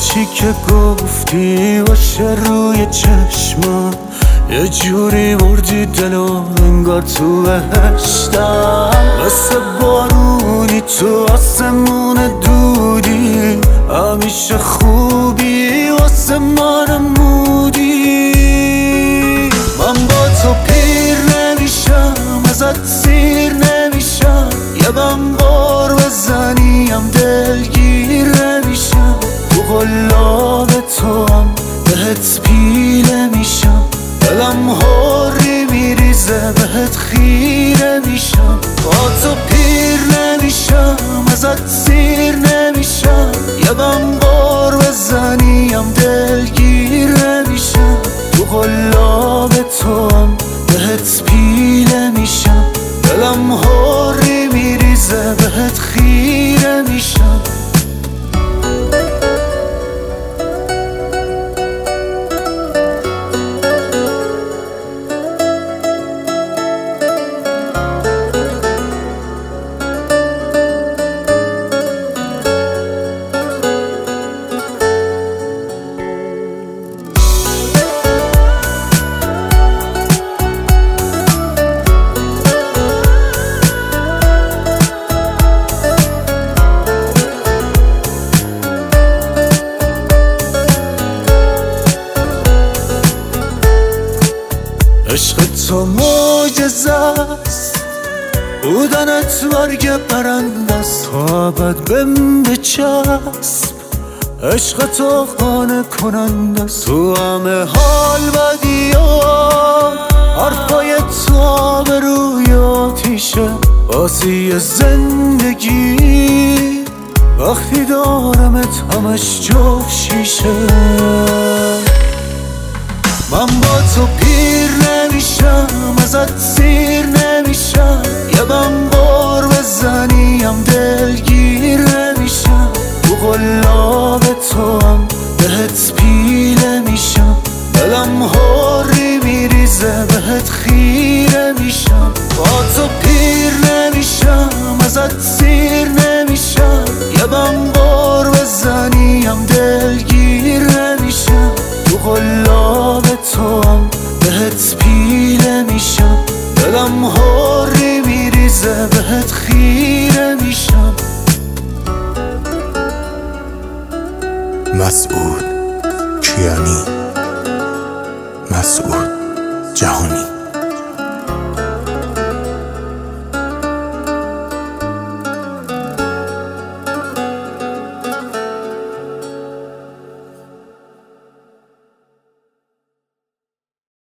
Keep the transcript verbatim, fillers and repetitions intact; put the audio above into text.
چی که گفتی باشه روی چشمم، یه جوری بردی دلو انگار تو بهشتم. مثل بارونی تو آسمون دودی، همیشه خوبی واسه من مودی. من با تو پیر نمیشم، ازت سیر نمیشم، یه بم بار بزنیم دلگیر نمیشم. تو قلاب تو هم بهت پیله میشم، دلم هوری میریزه بهت خیره میشم. با تو پیر نمیشم، ازت سیر نمیشم، یه بم بار بزنیم دلگیر نمیشم. تو قلاب تو هم بهت پیله میشم، دلم هوری میریزه بهت خیره میشم. عشق تو معجزه است، بودنت مرگ پرنده است. تا ابد بهم بچسب، عشق تو قانع کننده است. تو همه حال بدی ها، حرفای تو آبروی آتیشه. بازی زندگی وقتی دارمت همش جفت شیشه. من با تو پیر نمیشم، ازت سیر نمیشم، یه بم بار بزنیم دلگیر نمیشم. تو قلاب تو هم بهت پیله میشم، دلم هوری میریزه بهت خیره میشم. با تو پیر نمیشم، ازت سیر نمیشم، یه بم بار بزنیم دلگیر نمیشم. تو قلاب تو هم بهت پیله میشم، دلم هوری میریزه بهت خیره میشم. مسعود کیانی، مسعود جهانی.